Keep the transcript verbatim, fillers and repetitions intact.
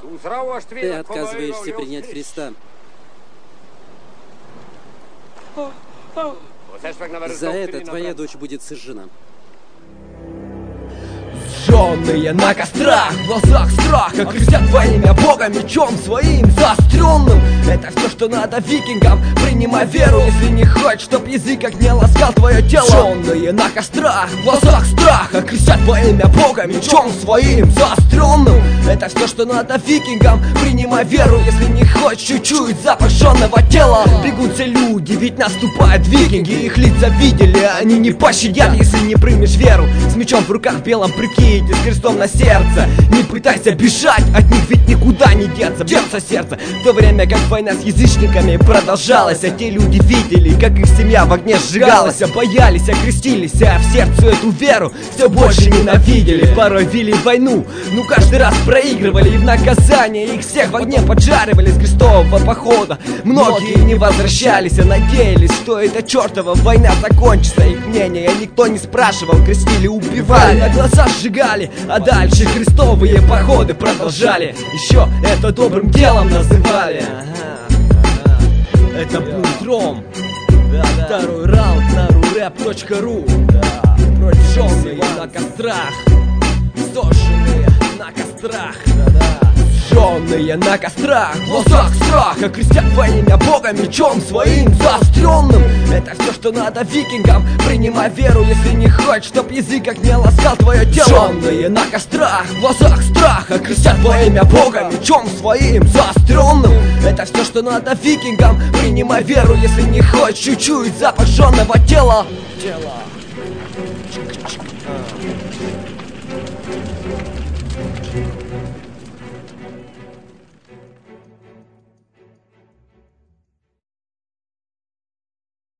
Ты отказываешься принять Христа. За это твоя дочь будет сожжена. Сжённые на кострах, в глазах страха крестят во имя Бога мечом своим заостренным. Это все, что надо викингам. Принимай веру, если не хочешь, чтоб язык как не ласкал твое тело. Сжённые на кострах, в глазах страха крестят во имя Бога мечом своим заостренным. Это все, что надо викингам. Принимай веру, если не хочешь чуть-чуть запах жжёного тела. Бегут все люди, ведь наступают викинги. Их лица видели, они не пощадят, если не примешь веру. С мечом в руках в белом прикиде, с крестом на сердце. Не пытайся бежать, от них ведь никуда не деться. Бьется сердце, в то время как война с язычниками продолжалась. А те люди видели, как их семья в огне сжигалась. А боялись, окрестились, а в сердце эту веру все больше ненавидели. Порой вели войну, ну каждый раз проигрывали. И в наказание их всех в огне поджаривали с крестового похода. Многие не возвращались, а надеялись, что эта чертова война закончится. Их мнение никто не спрашивал, крестили, убивали, на глаза сжигали, а дальше крестовые походы продолжали. Еще это добрым делом называли. Ага, ага. Это будет ром. Да, да. Второй раунд на руреп точка ру. Да. Прожженные на кострах, сожженные на кострах. Да, да. Сжённые на кострах, в глазах страха крестят во имя Бога мечом своим заостренным. Это все, что надо викингам. Принимай веру, если не хочешь, чтоб язык как не ласкал твое тело. Сжённые на кострах, в глазах страха крестят во имя Бога мечом своим заостренным. Это все, что надо викингам. Принимай веру, если не хочешь чуть-чуть запах жжёного тела. Тело.